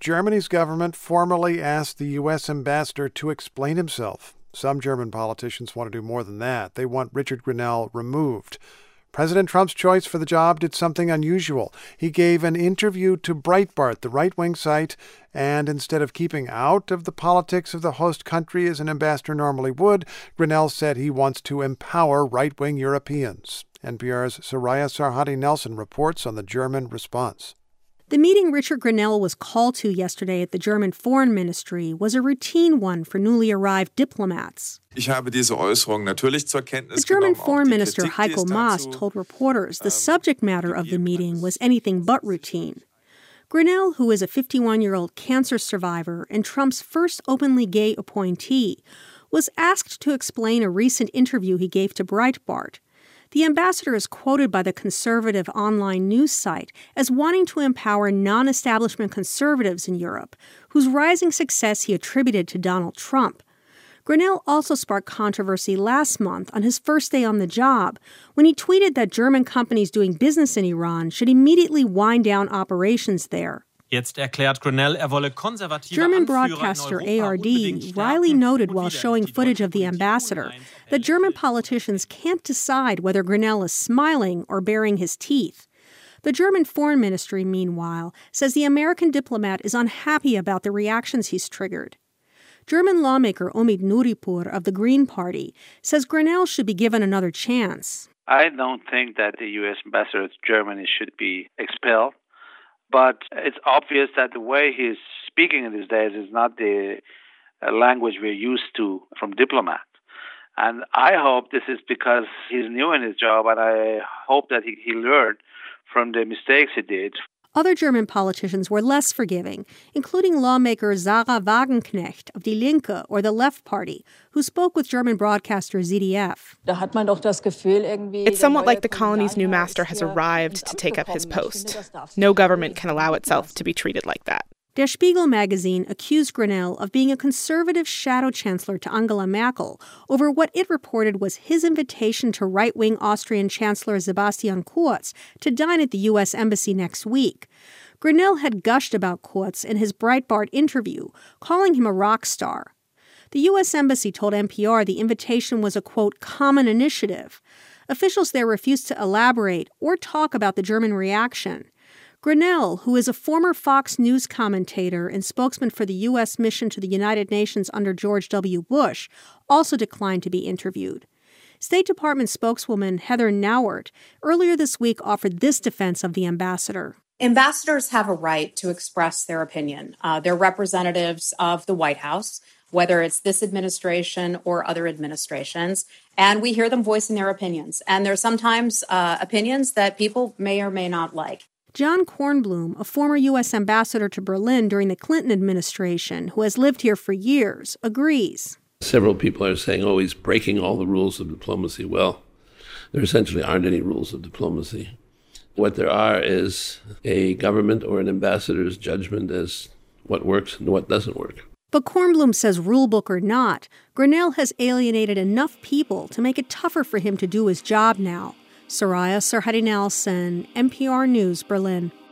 Germany's government formally asked the U.S. ambassador to explain himself. Some German politicians want to do more than that. They want Richard Grenell removed. President Trump's choice for the job did something unusual. He gave an interview to Breitbart, the right-wing site, and instead of keeping out of the politics of the host country as an ambassador normally would, Grenell said he wants to empower right-wing Europeans. NPR's Soraya Sarhadi Nelson reports on the German response. The meeting Richard Grenell was called to yesterday at the German Foreign Ministry was a routine one for newly arrived diplomats. The German Foreign Minister Heiko Maas told reporters the subject matter of the meeting was anything but routine. Grenell, who is a 51-year-old cancer survivor and Trump's first openly gay appointee, was asked to explain a recent interview he gave to Breitbart. The ambassador is quoted by the conservative online news site as wanting to empower non-establishment conservatives in Europe, whose rising success he attributed to Donald Trump. Grenell also sparked controversy last month on his first day on the job when he tweeted that German companies doing business in Iran should immediately wind down operations there. German broadcaster ARD wryly noted while showing footage of the ambassador that German politicians can't decide whether Grenell is smiling or baring his teeth. The German Foreign Ministry, meanwhile, says the American diplomat is unhappy about the reactions he's triggered. German lawmaker Omid Nuripur of the Green Party says Grenell should be given another chance. I don't think that the U.S. ambassador to Germany should be expelled. But it's obvious that the way he's speaking these days is not the language we're used to from diplomats. And I hope this is because he's new in his job, and I hope that he learned from the mistakes he did. Other German politicians were less forgiving, including lawmaker Sarah Wagenknecht of Die Linke, or the Left Party, who spoke with German broadcaster ZDF. It's somewhat like the colony's new master has arrived to take up his post. No government can allow itself to be treated like that. Der Spiegel magazine accused Grenell of being a conservative shadow chancellor to Angela Merkel over what it reported was his invitation to right-wing Austrian Chancellor Sebastian Kurz to dine at the U.S. Embassy next week. Grenell had gushed about Kurz in his Breitbart interview, calling him a rock star. The U.S. Embassy told NPR the invitation was a, quote, common initiative. Officials there refused to elaborate or talk about the German reaction. Grenell, who is a former Fox News commentator and spokesman for the U.S. mission to the United Nations under George W. Bush, also declined to be interviewed. State Department spokeswoman Heather Nauert earlier this week offered this defense of the ambassador. Ambassadors have a right to express their opinion. They're representatives of the White House, whether it's this administration or other administrations, and we hear them voicing their opinions. And there's sometimes opinions that people may or may not like. John Kornblum, a former U.S. ambassador to Berlin during the Clinton administration, who has lived here for years, agrees. Several people are saying, he's breaking all the rules of diplomacy. Well, there essentially aren't any rules of diplomacy. What there are is a government or an ambassador's judgment as what works and what doesn't work. But Kornblum says rulebook or not, Grenell has alienated enough people to make it tougher for him to do his job now. Soraya Sarhadi Nelson, NPR News, Berlin.